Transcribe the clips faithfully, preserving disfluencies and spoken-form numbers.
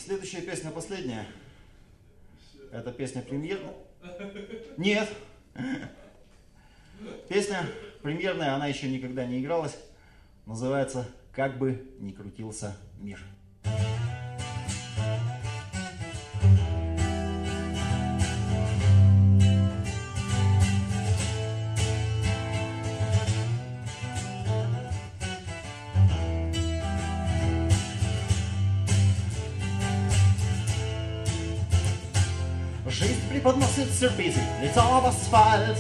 Следующая песня последняя. Это песня премьерная. Нет. Песня премьерная, она еще никогда не игралась. Называется «Как бы ни крутился мир». Жизнь преподносит сюрпризы лицом в асфальт,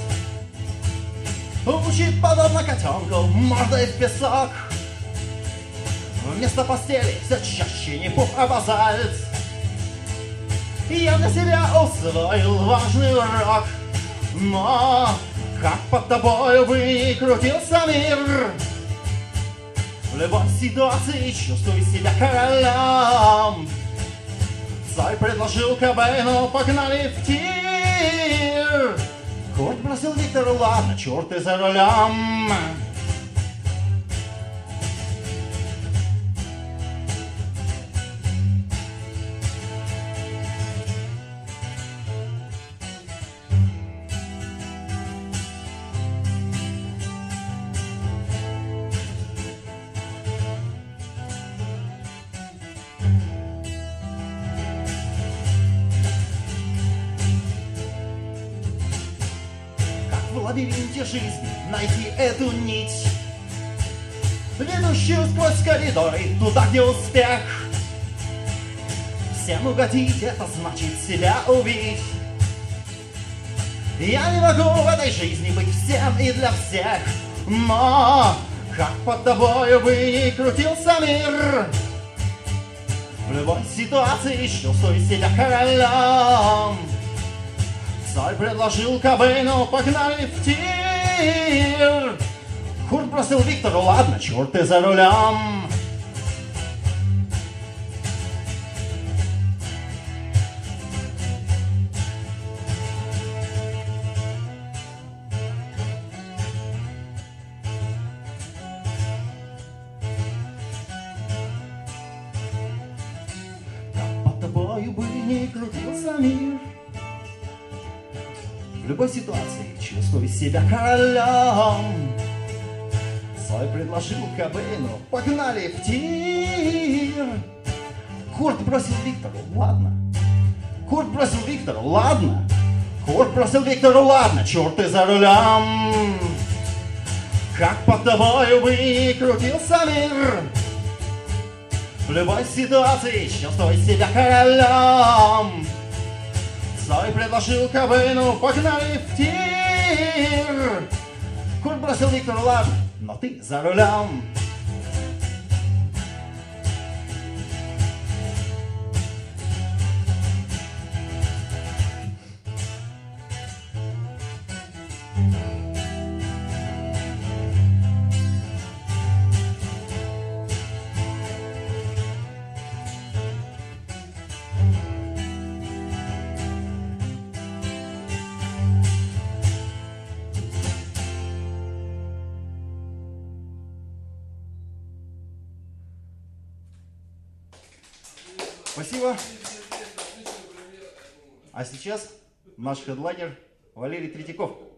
учит подобно котенку мордой в песок. Вместо постели все чаще не пух, а базальт. Я для себя усвоил важный урок, но как под тобою бы ни крутился мир, в любой ситуации чувствуй себя королем. Царь предложил Кобейну, погнали в тир. Курт бросил Виктору, ладно, черт ты за рулем. В лабиринте жизни найти эту нить, ведущую сквозь коридоры туда, где успех. Всем угодить — это значит себя убить. Я не могу в этой жизни быть всем и для всех, но как под тобою бы ни крутился мир, в любой ситуации чувствуй себя королем. Царь предложил Кобейну, погнали в тир. Курт бросил Виктору, ладно, черт ты за рулем. Как под тобою бы ни крутился мир, в любой ситуации чувствуй себя королем. Царь предложил Кобейну, погнали в тир. Курт бросил Виктору, ладно. Курт бросил Виктору, ладно. Курт бросил Виктору, ладно, черт ты за рулем. Как под тобою бы ни крутился мир, в любой ситуации чувствуй себя королем. Царь предложил Кобейну, погнали в тир. Курт бросил Виктору, ладно, но ты за рулем. Спасибо. А сейчас наш хедлайнер Валерий Третьяков.